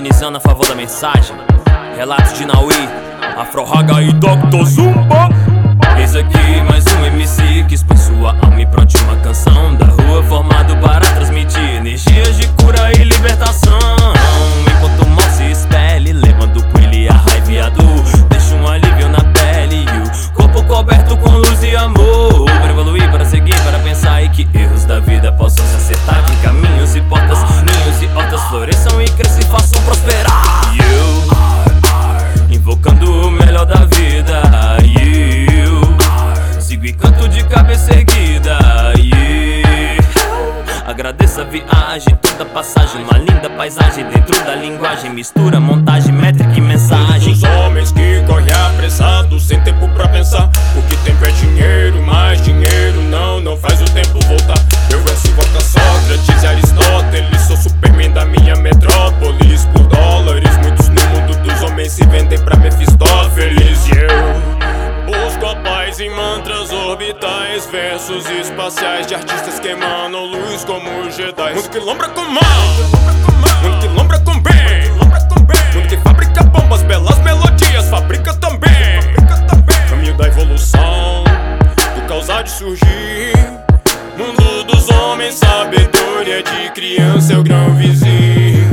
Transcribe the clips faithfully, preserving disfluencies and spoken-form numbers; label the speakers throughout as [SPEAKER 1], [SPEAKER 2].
[SPEAKER 1] parabenizando a favor da mensagem. Relatos de Naui, Afro Raga e doutor Zumba. Eis aqui mais um M C que expõe sua alma e pronte uma canção da rua, formado para transmitir energias de cura e libertação. Enquanto o mal se espelhe, levando com ele a raiva e a dor, deixa um alívio na pele e o corpo coberto com luz e amor. Para evoluir, para seguir, para pensar e que erros da vida possam se acertar, que caminhos e portas, ninhos e hortas floresçam e cresçam e façam prosperar. E eu, invocando o melhor da vida, e eu sigo e canto de cabeça erguida. E agradeço a viagem, toda passagem, uma linda paisagem dentro da linguagem, mistura, montagem, métrica e mensagem.
[SPEAKER 2] Os homens que correm apressados, sem tempo pra pensar, porque tempo é dinheiro, mas dinheiro não, não faz o tempo voltar. Meu verso invoca Sócrates e Aristóteles, sou Superman da minha metrópolis. Por dólares, muitos no mundo dos homens se vendem pra Mefistófeles. E eu busco a paz em mantras orbitais, versos espaciais de artistas que emanam luz como Jedi. Mundo que lombra com mal, mundo que lombra com bem, mundo que fabrica bombas, belas melodias, fabrica também. Caminho da evolução, do causar de surgir. Mundo dos homens, sabedoria de criança é o grão vizinho.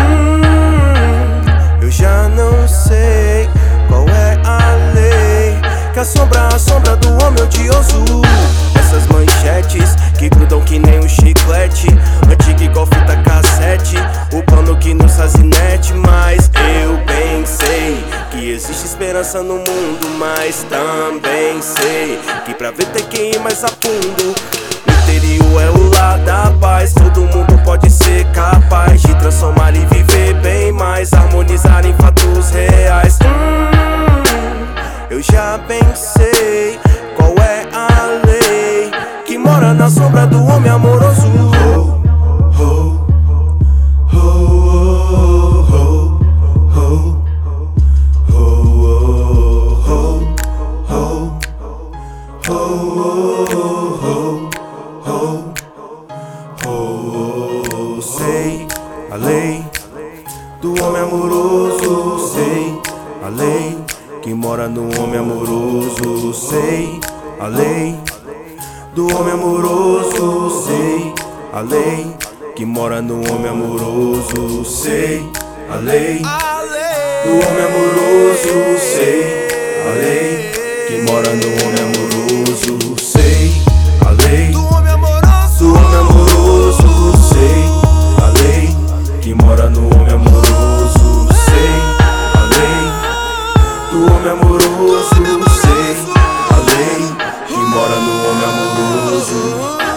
[SPEAKER 3] hum, Eu já não sei qual é a lei que assombra a sombra do homem odioso. Essas manchetes que grudam que nem um chiclete, antigo igual fita cassete, o pano que nos sazinete. Mas eu bem sei que existe esperança no mundo, mas também sei que pra ver tem que ir mais a fundo. O interior é o lar da paz, todo mundo pode ser capaz de transformar e viver bem mais, harmonizar em fatos reais. hum, Eu já bem sei qual é a lei que mora na sombra do homem amoroso. Oh, oh, oh, oh, oh, oh, sei a lei do homem amoroso, sei a lei que mora no homem amoroso, sei a lei do homem amoroso, sei a lei que mora no homem amoroso, sei a lei do homem amoroso, sei a lei que mora no homem amoroso, sei a lei do homem amoroso, sei a lei que mora no homem amoroso, sei a lei do homem amoroso, sei a lei que mora no homem amoroso.